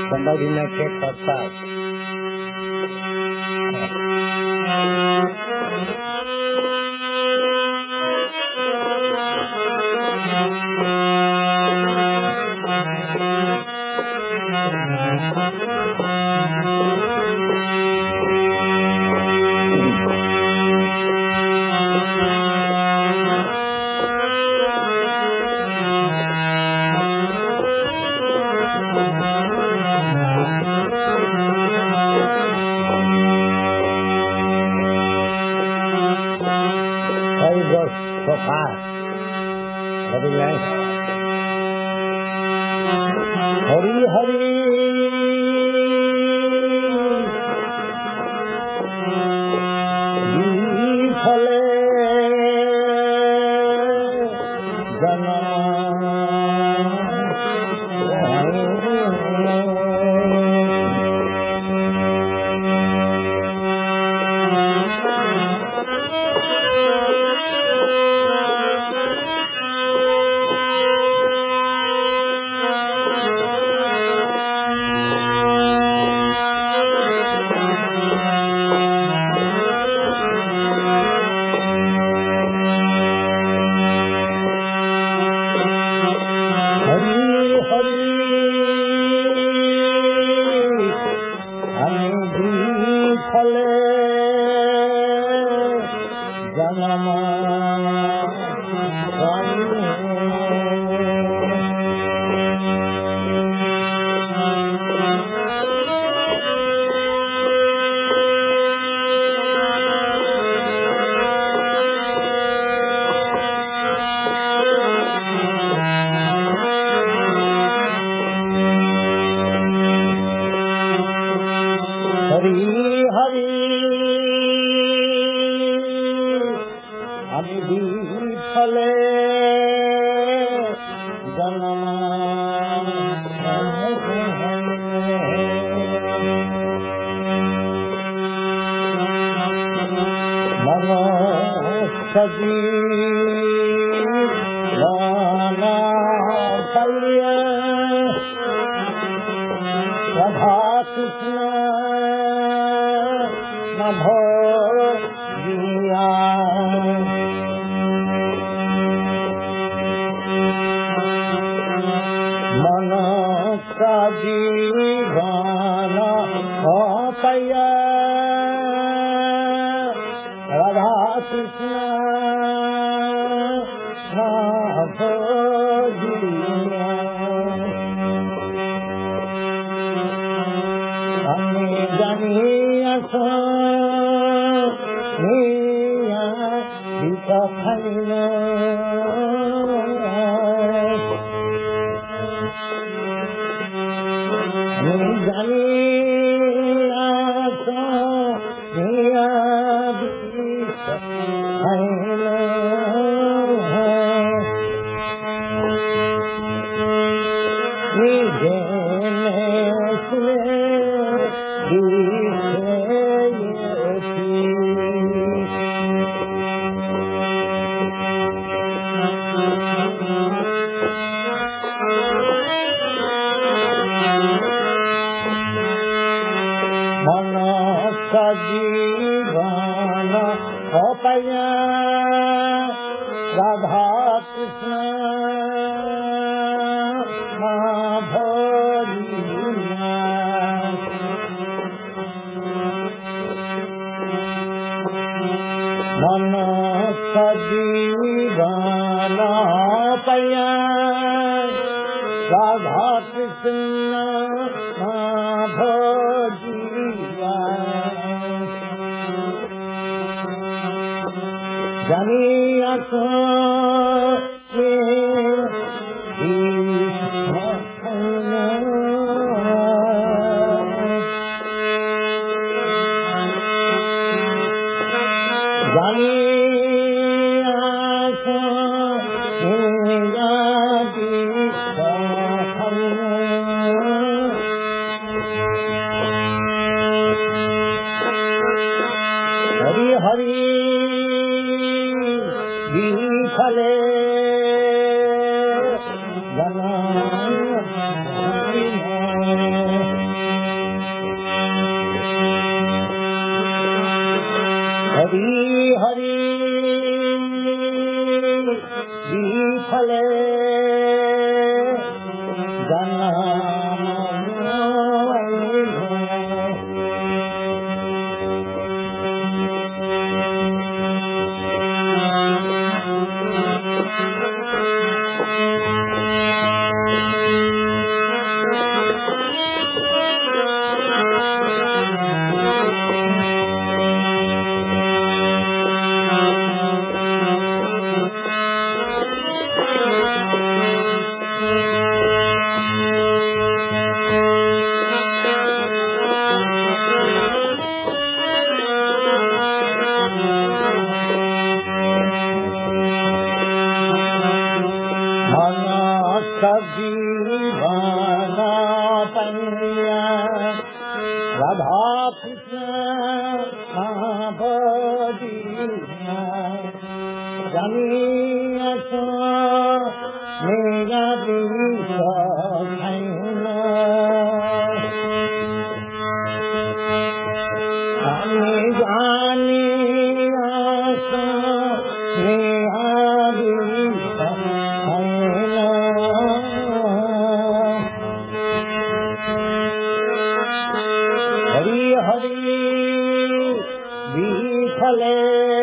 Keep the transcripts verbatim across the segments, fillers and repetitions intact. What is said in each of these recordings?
Somebody not get outside. So fast. Very nice. Hari Hari. Vifale Jana. सजीवाना पैया राधा कृष्ण महाबदिया जानिया तो मेरा दिशा खैना हमें जानिया तो मेरा दिशा खैना हरि हरि विठले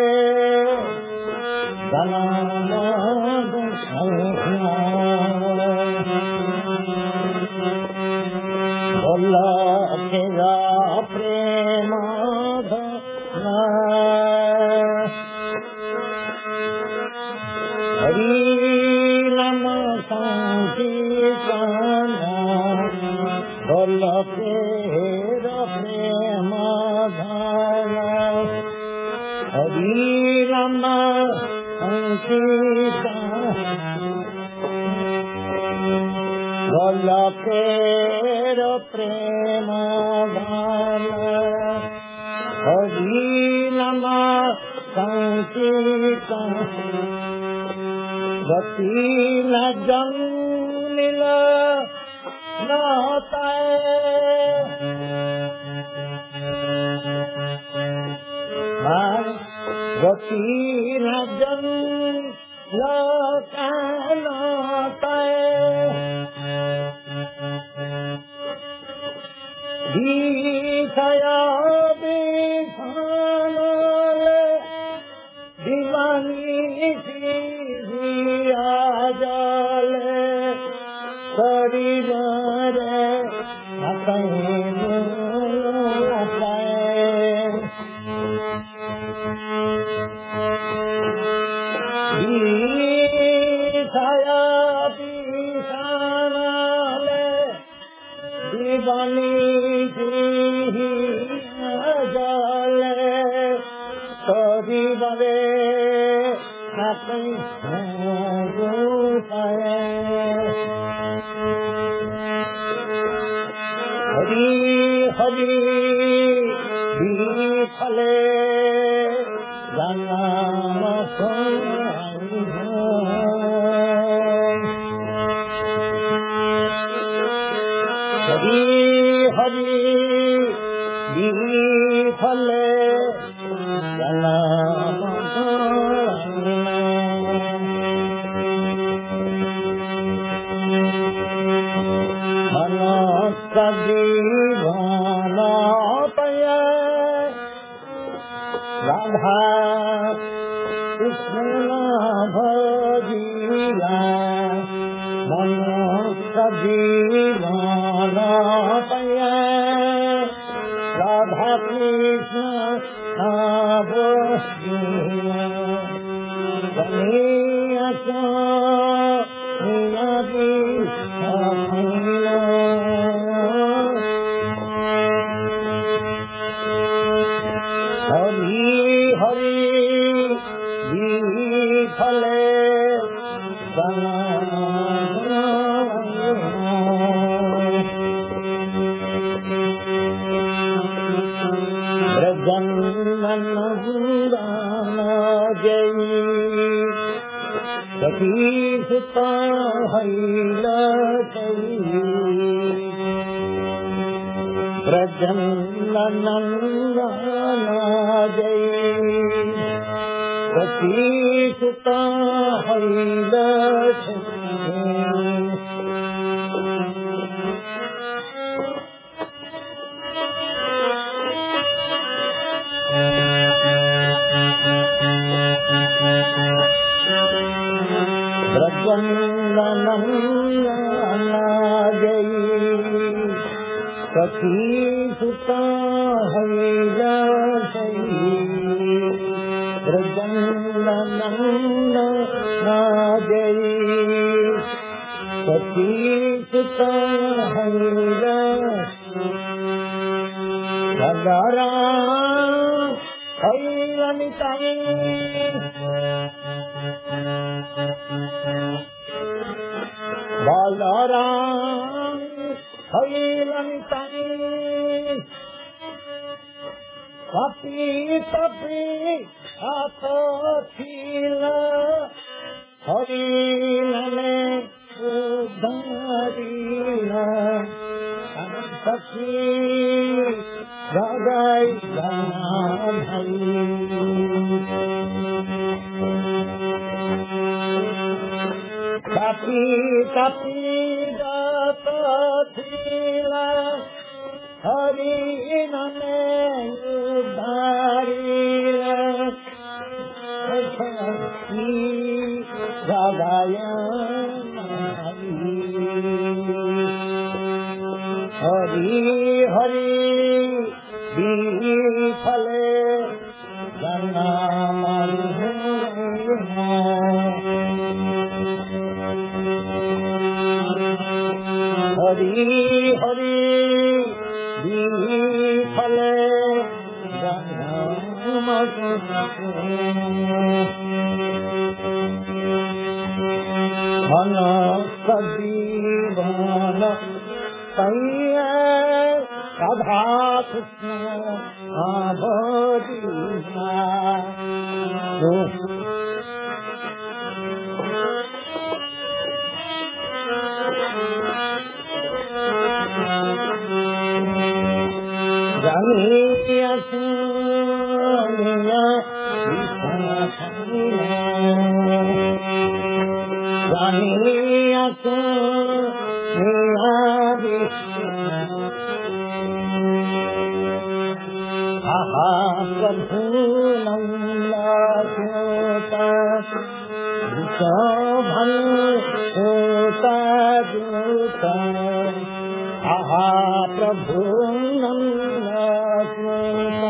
बोला तेरा प्रेम हरि नम संकीर्तन बोला तेरा प्रेम हरि नम बोला तेरा प्रेम हरि नम संकीर्तन गति न जन्मिल नाता गति न जन्मिल नाता दिखाया बिखानले दीवानी सी आजाले शरीर दिखाया बिखानले दीवानी जाले शरीरे हरि हरि विठले नाम हरि हरि विठले नाम सजीवाना पैया राधा कृष्ण भजिया मन सजीवाना पैया राधा कृष्ण भजिया कन्हैया को हरि हरि विठले ब्रजनंदन जय सखी सुता हैला ब्रजनंदन जय सखी सुता हैला ब्रजनंदन जय सखी सुता हैला ब्रजनंदन जय सखी सुता हैला भगरा हैलनिताई Balaram Harilantai Tapi tapi Apathila Harilane Udharila Sakhi Ragai Janai Tapi tapi Apathila Harilane Udharila Sakhi Ragai Hari Hari Bifale Janamani Hari Hari Bifale Janamani Mana Kadivana Kaiya Radha Krishna Abadina Janiya Suniya Janiya Suniya Aha Prabhu Nanda Sota Vishabhan Sota Juta Aha Prabhu Nanda Sota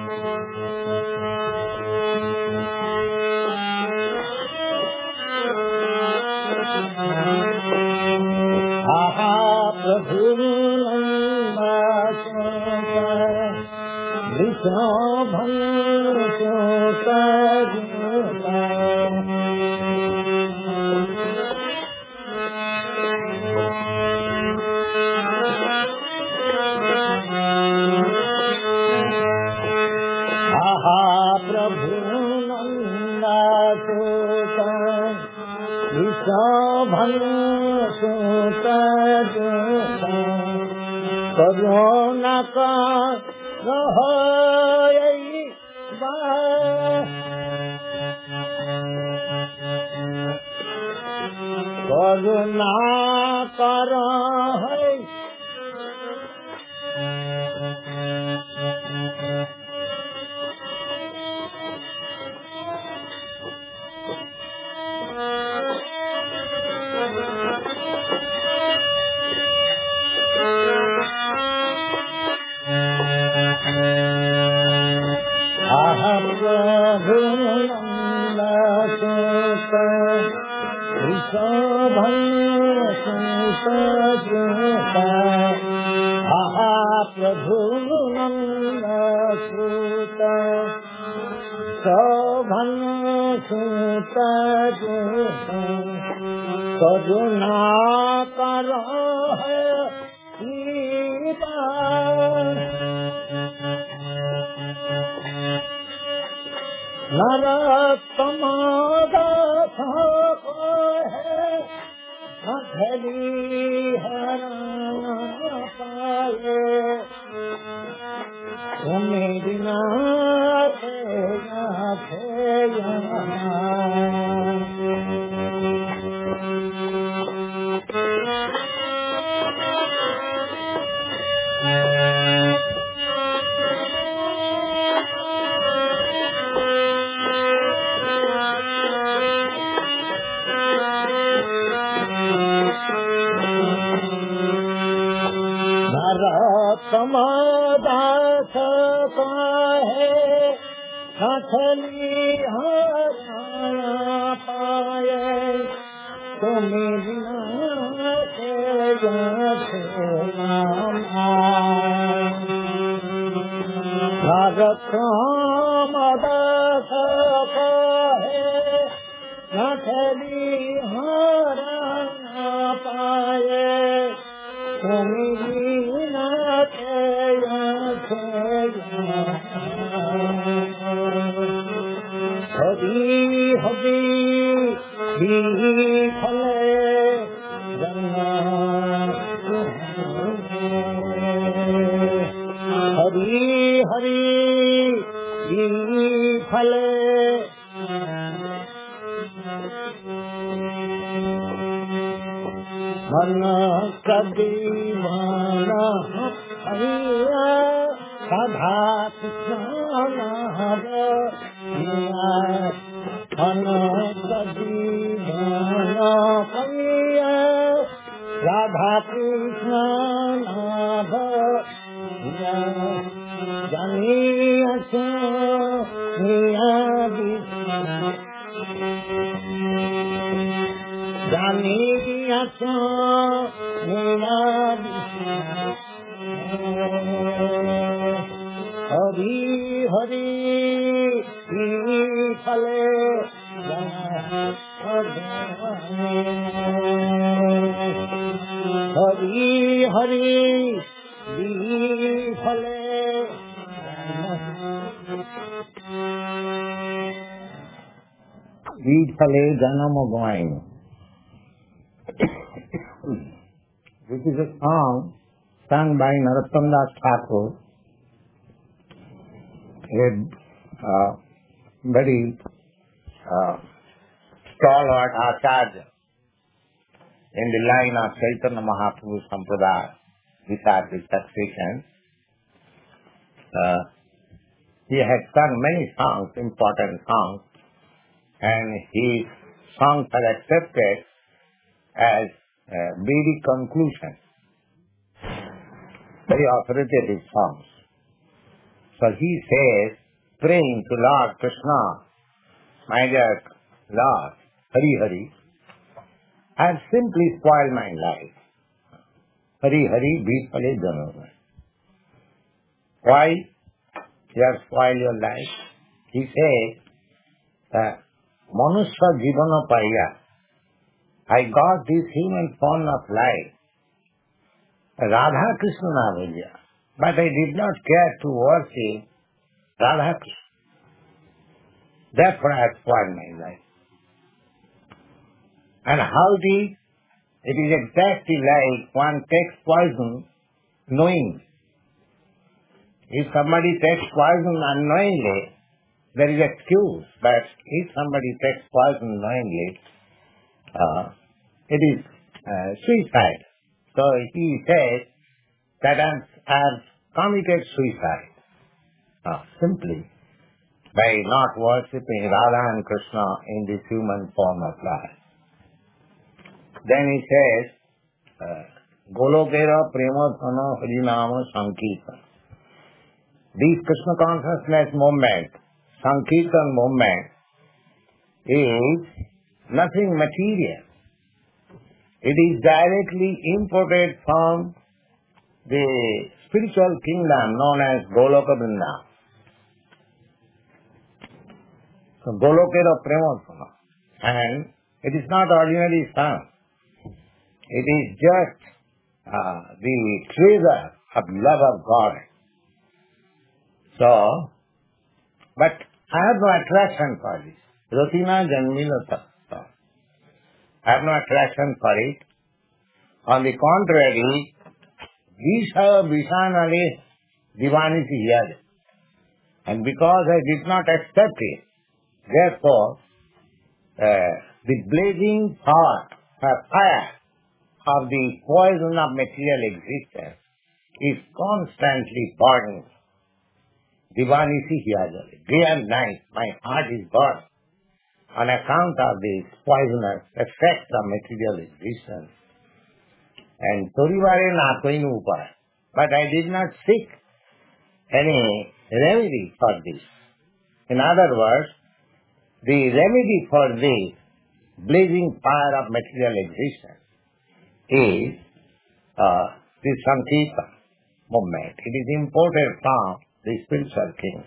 Aha Prabhu Nanda Sota Vishabhan Sota Juta Aha Prabhu Nanda Sota Vishabhan Sota Juta Karuna ka Rahai Ba Karuna ka Rahai Aha Prabhu Nanda Sota Vishabhan Sota Juta Aha Prabhu Nanda Sota Vishabhan Sota Juta Karuna karo hai Sita Narottama Datha hai Athali harana paye Tumi bina theya theya Narottama Datha hai Athali harana paye Tumi bina theya theya Narottama Datha hai Athali harana paye Vidphale Janama Goin. This is a song sung by Narottam Das Thakur, a uh, very uh, stalwart Acharya in the line of Chaitanya Mahaprabhu Sampradaya, which are the succession. Uh, he had sung many songs, important songs, and his songs are accepted as uh, Vedic conclusion, very authoritative songs. So he says, praying to Lord Krishna, my dear Lord, Hari Hari, I have simply spoiled my life. Hari Hari, Vidphale Janama. Why you have spoiled your life? He says that Manusya Jivana Paya, I got this human form of life, Radha Krishna Navaja, but I did not care to worship Radha Krishna. Therefore I have spoiled my life. And how it is? It is exactly like one takes poison knowingly. If somebody takes poison unknowingly, there is excuse, but if somebody takes poison knowingly, uh, it is uh, suicide. So he says that I have committed suicide uh, simply by not worshipping Radha and Krishna in this human form of life. Then he says, uh, Golokera Premadhana Harinama Sankirtan. This Krishna consciousness movement, Sankirtan movement, is nothing material. It is directly imported from the spiritual kingdom known as Goloka Vrindavan. So Golokera Premadhana. And it is not ordinary song. It is just uh, the treasure of love of God. So, but I have no attraction for this. Ratina Janmila. I have no attraction for it. On the contrary, Visha Vishanale Divanisi Yad. And because I did not accept it, therefore, uh, the blazing power, uh, fire of the poison of material existence is constantly burning. Divanisi Hyajale. Day and night, my heart is burned on account of this poisonous effect of material existence. And Torivare Nakoinu Upaya. But I did not seek any remedy for this. In other words, the remedy for this blazing fire of material existence is uh, the Sankirtan movement. It is imported from the spiritual kings.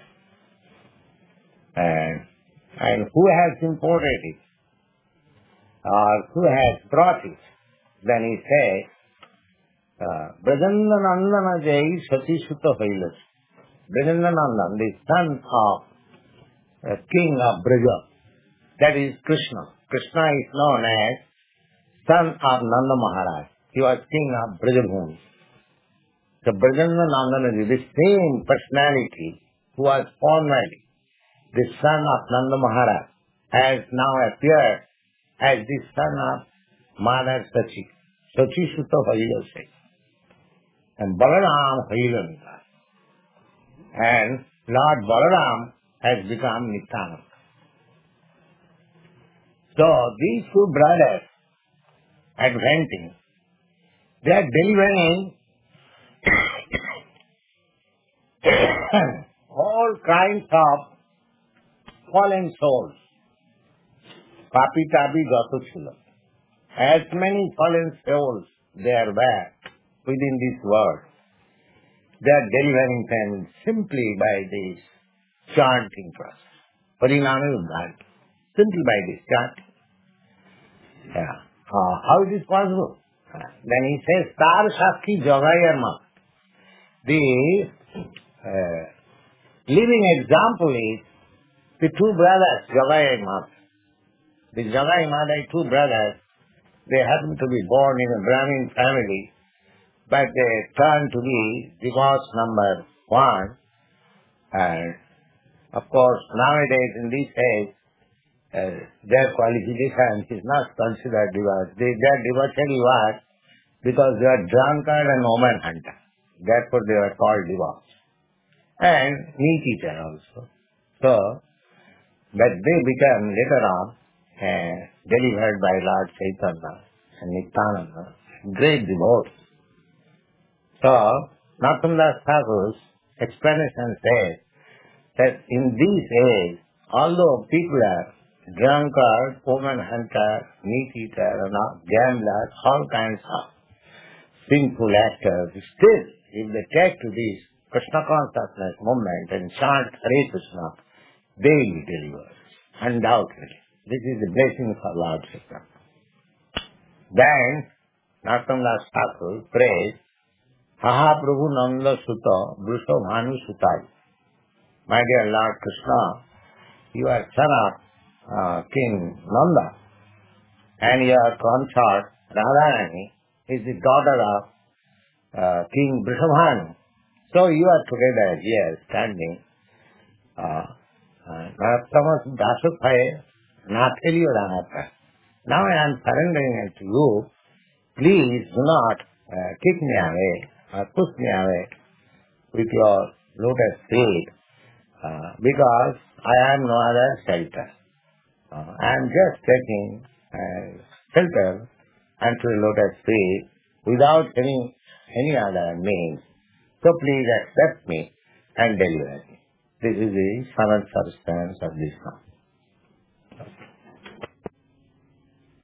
And, and who has imported it? Or who has brought it? Then he says Uh, Brajandanandana Jai Sati Sutta Hailas. Brajandanandana, the son of uh, king of Braja, that is Krishna. Krishna is known as son of Nanda Maharaj. He was king of Brajabhumi. So Brajandanandana, the same personality who was formerly the son of Nanda Maharaj, has now appeared as the son of Mother Sachi. Sachi Sutta Hailas. And Balaram Hailanta. And Lord Balaram has become Nityananda. So these two brothers adventing, they are delivering all kinds of fallen souls. Papi tabi gatuchula. As many fallen souls there were within this world, they are delivering them simply by this chanting process. Parinami Uddhanti. Simply by this chanting. Yeah. Uh, how it is possible? Uh, then he says, Tar Shakti Jagayarma. The uh, living example is the two brothers, Jagai and Mata. The Jagai and Mata, two brothers, they happen to be born in a Brahmin family, but they turn to be divorce number one. And of course, nowadays in this age, uh, their qualification is not considered divorce. They, they are divorced what? Because they are drunkard and woman hunter. Therefore they are called divorce. And meat eater also. So, but they become later on uh, delivered by Lord Chaitanya and Nityananda, great devotees. So, Narottam Thakur's explanation says that in these age, although people are drunkard, woman hunter, meat eater, and all, gamblers, all kinds of sinful actors, still, if they take to this Krishna consciousness movement and chant Hare Krishna, they will be delivered, undoubtedly. This is the blessing of Lord Chaitanya. Then, Narottam Thakur prays, Aha Prabhu Nanda Sutta Brusha Bhanu Sutai. My dear Lord Krishna, you are son of uh, King Nanda, and your consort Radharani is the daughter of uh, King Vrishabhanu. So you are together here standing. Narottam Dasuk Bhai Natheliyo Ranata. Now I am surrendering it to you. Please do not uh, kick me away or push me away with your lotus feet, uh, because I am no other shelter. Uh, I am just taking uh, shelter unto the lotus feet without any any other means. So please accept me and deliver me. This is the seventh substance of this song.